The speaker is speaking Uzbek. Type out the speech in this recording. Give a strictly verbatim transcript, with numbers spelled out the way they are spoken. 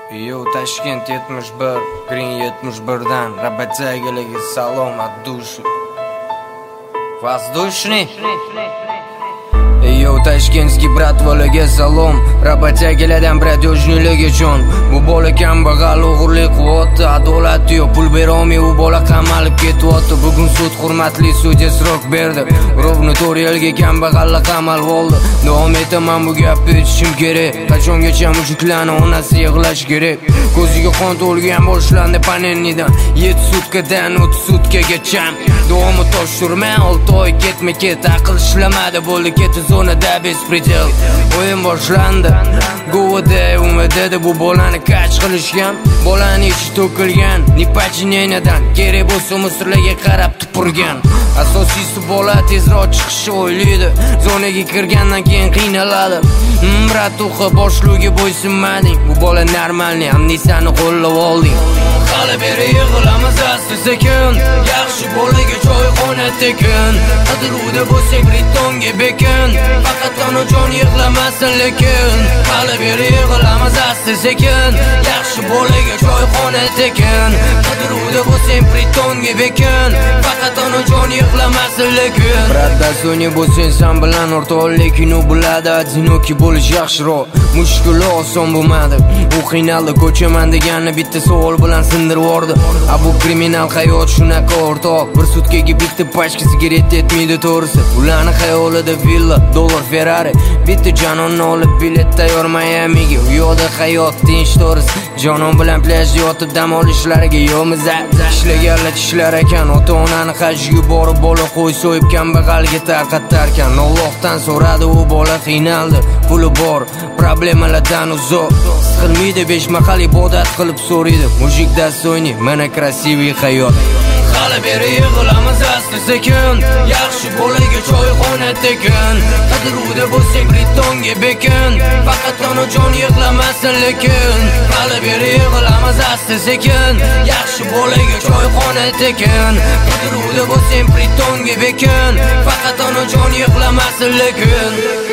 Yo, Tashkent yetmish bir, Green yetmish birdan Rabatyaga salom от души. Воздушный. Yo, Tashkentskiy bratvalarga salom. Rabatyagilardan bratyo'jnilarga jon. Bu bola kambag'al, o'g'irlik qilyapti, adolat yo'q, pul berolmay u bola qamalib ketyapti. Bugun sud hurmatli sudya srok berdi. Rovni to'rt yilga kambag'allar qamal oldi. Davom etaman bu gapni aytishim kerak. Qachongacha mushuklarni onasi yig'lash kerak. Ko'ziga qon to'lgan boshlandi panelnidan yetti sutkadan o'ttiz sutkagacha. Davomi tosh surmay olti oy ketma-ket aql ishlamadi, bo'ldi ketdi zonada bespredel. O'yin boshlandi. Govada umidida bu bolani kach qilishgan, bolani ichi to'kilgan, nipachineniyadan kerak bo'lsa musirlarga qarab tupurgan. Asosiysi bola tezroq chiqishni o'ylaydi, zonaga kirgandan keyin qiynaladi. Brat o'qi boshlugiga bo'ysunmading, bu bola normalniy, amnisiyani qo'llab olding. Hali beri yig'ilamiz asta-sekin, yaxshi bolaga choyxona tekin. Qidiruvda bo'lsak Britonga bekin, faqat onajon yig'lamasin lekin. Hali beri yig'ilamiz asta-sekin, yaxshi bolaga choyxona tekin. Qidiruvda bo'lsak Britonga bekin, faqat onajon yig'lamasin lekin. Bratda so'ni bo'lsang sen bilan o'rtoq, lekin u biladi одинокий bo'lish yaxshiroq. Mushkuli oson bo'lmadi, u qiynaldi, ko'chaman deganni bitta savol bilan sindirib yordi. A bu kriminal hayot shunaqa o'rtoq, bir sutkaga bitta pachka sigaret yetmaydi to'g'risi. Ularni xayolida villa, dollar, Ferrari, bitta janonni olib bilet tayyor Miamiga. U yoqda hayot tinch to'g'risi, jonon bilan plyajda yotib dam olishlariga yo'miz. Ishlaganlar tishlar ekan, ota-onani hajga borib bola qo'y so'yib kambag'alga tarqatarkan. Allohdan so'radi, u bola qiynaldi, puli bor, problemalardan uzoq. Siqilmaydi, besh mahal ibodat qilib so'raydi. Mujikda so'yni, mana krasivy hayot. Hali beri yig'ilamiz asta-sekin, yaxshi bolaga choyxona tekin. Qidiruvda bo'lsak Britonga bekin, faqat onajon yig'lamasin lekin. Hali beri yig'ilamiz asta-sekin, yaxshi bolaga choyxona tekin. Qidiruvda bo'lsak Britonga bekin, faqat onajon yig'lamasin lekin.